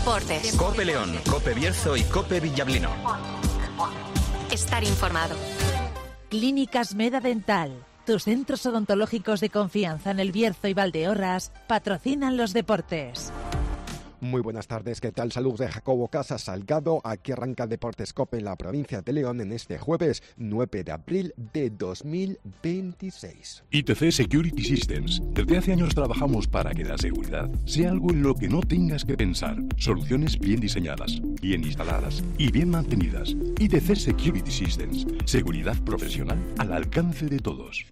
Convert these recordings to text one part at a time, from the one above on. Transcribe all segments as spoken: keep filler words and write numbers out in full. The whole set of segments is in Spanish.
Deportes. Cope León, Cope Bierzo y Cope Villablino. Estar informado. Clínicas Meda Dental. Tus centros odontológicos de confianza en El Bierzo y Valdeorras patrocinan los deportes. Muy buenas tardes, ¿qué tal? Saludos de Jacobo Casas Salgado. Aquí arranca Deportes Cope en la provincia de León en este jueves nueve de abril de dos mil veintiséis. I T C Security Systems. Desde hace años trabajamos para que la seguridad sea algo en lo que no tengas que pensar. Soluciones bien diseñadas, bien instaladas y bien mantenidas. I T C Security Systems. Seguridad profesional al alcance de todos.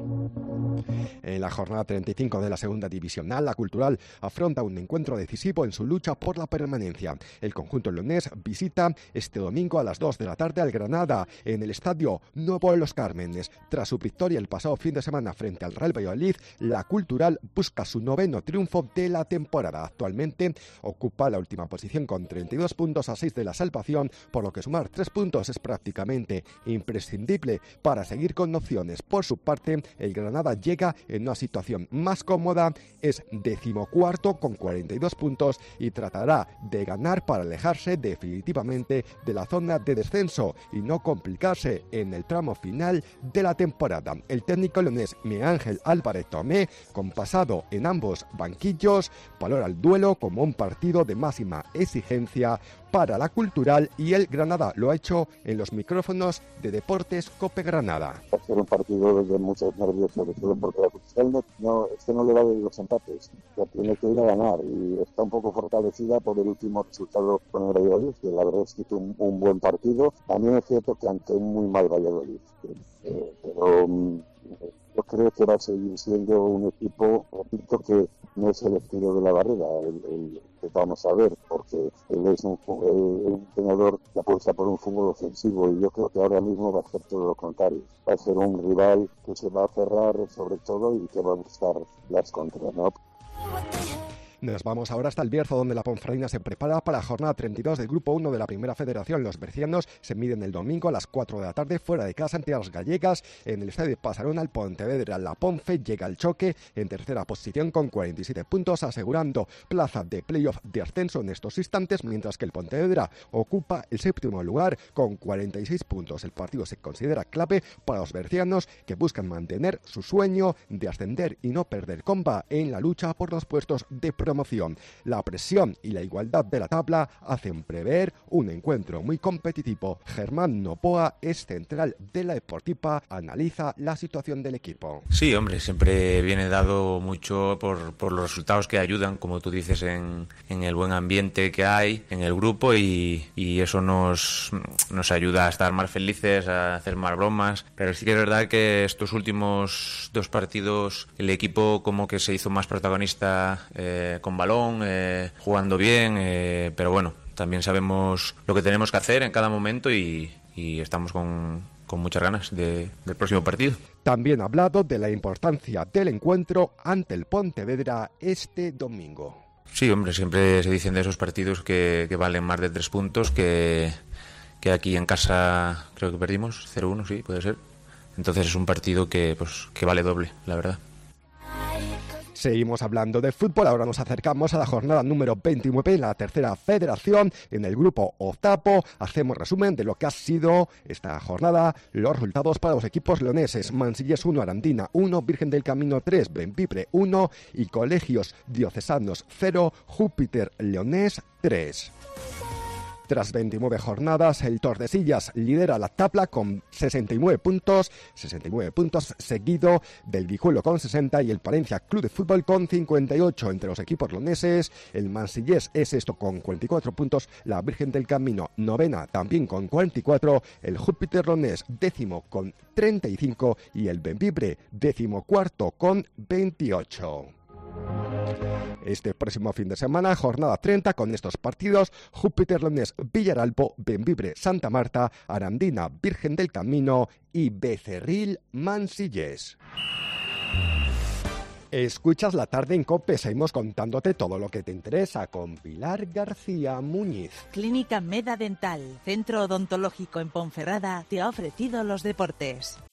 En la jornada treinta y cinco de la segunda divisional, la Cultural afronta un encuentro decisivo en su lucha por la permanencia. El conjunto leonés visita este domingo a las dos de la tarde al Granada en el estadio Nuevo de los Cármenes. Tras su victoria el pasado fin de semana frente al Real Valladolid, la Cultural busca su noveno triunfo de la temporada. Actualmente ocupa la última posición con treinta y dos puntos a seis de la salvación, por lo que sumar tres puntos es prácticamente imprescindible para seguir con opciones. Por su parte, el Granada llega en una situación más cómoda, es decimocuarto con cuarenta y dos puntos y tratará de ganar para alejarse definitivamente de la zona de descenso y no complicarse en el tramo final de la temporada. El técnico leonés Miguel Ángel Álvarez Tomé, con pasado en ambos banquillos, valora el duelo como un partido de máxima exigencia para la Cultural y el Granada lo ha hecho en los micrófonos de Deportes Cope Granada. Va a ser un partido de muchos nervios, sobre todo porque la Cultural no, no, es que no le vale los empates, ya tiene que ir a ganar y está un poco fortalecida por el último resultado con el Valladolid, que la verdad es que hizo un, un buen partido. También es cierto que ante un muy mal Valladolid, eh, pero um, yo creo que va a seguir siendo un equipo, repito, que no es el estilo de la Barrera, el, el que vamos a ver, porque él es un, un entrenador que apuesta por un fútbol ofensivo y yo creo que ahora mismo va a hacer todo lo contrario. Va a ser un rival que se va a cerrar sobre todo y que va a buscar las contras, ¿no? Nos vamos ahora hasta el Bierzo, donde la Ponferradina se prepara para la jornada treinta y dos del Grupo uno de la Primera Federación. Los bercianos se miden el domingo a las cuatro de la tarde fuera de casa ante las gallegas en el estadio Pasarón al Pontevedra. La Ponfe llega al choque en tercera posición con cuarenta y siete puntos, asegurando plaza de playoff de ascenso en estos instantes, mientras que el Pontevedra ocupa el séptimo lugar con cuarenta y seis puntos. El partido se considera clave para los bercianos, que buscan mantener su sueño de ascender y no perder comba en la lucha por los puestos de promoción. La presión y la igualdad de la tabla hacen prever un encuentro muy competitivo. Germán Nopoa es central de la Deportiva, analiza la situación del equipo. Sí, hombre, siempre viene dado mucho por, por los resultados que ayudan, como tú dices, en, en el buen ambiente que hay en el grupo y, y eso nos, nos ayuda a estar más felices, a hacer más bromas, pero sí que es verdad que estos últimos dos partidos el equipo como que se hizo más protagonista eh, con balón, eh, jugando bien, eh, pero bueno, también sabemos lo que tenemos que hacer en cada momento y, y estamos con, con muchas ganas de, del próximo partido. También ha hablado de la importancia del encuentro ante el Pontevedra este domingo. Sí, hombre, siempre se dicen de esos partidos que, que valen más de tres puntos, que, que aquí en casa creo que perdimos cero uno, sí, puede ser. Entonces es un partido que, pues, que vale doble, la verdad. Seguimos hablando de fútbol, ahora nos acercamos a la jornada número veintinueve en la tercera federación, en el grupo octavo. Hacemos resumen de lo que ha sido esta jornada, los resultados para los equipos leoneses: Mansillés uno, Arandina uno, Virgen del Camino tres, Bembibre uno y Colegios Diocesanos cero, Júpiter Leonés tres. Tras veintinueve jornadas, el Tordesillas lidera la tabla con sesenta y nueve puntos, sesenta y nueve puntos, seguido del Guijuelo con sesenta y el Palencia Club de Fútbol con cincuenta y ocho. Entre los equipos leoneses, el Mansillés es esto con cuarenta y cuatro puntos, la Virgen del Camino novena también con cuarenta y cuatro, el Júpiter Leonés décimo con treinta y cinco y el Bembibre décimo cuarto con veintiocho. Este próximo fin de semana, jornada treinta, con estos partidos: Júpiter Leonés Villaralbo, Bembibre Santa Marta, Arandina Virgen del Camino y Becerril Mansillés. Escuchas La Tarde en COPE, seguimos contándote todo lo que te interesa con Pilar García Muñiz. Clínica Meda Dental, centro odontológico en Ponferrada, te ha ofrecido los deportes.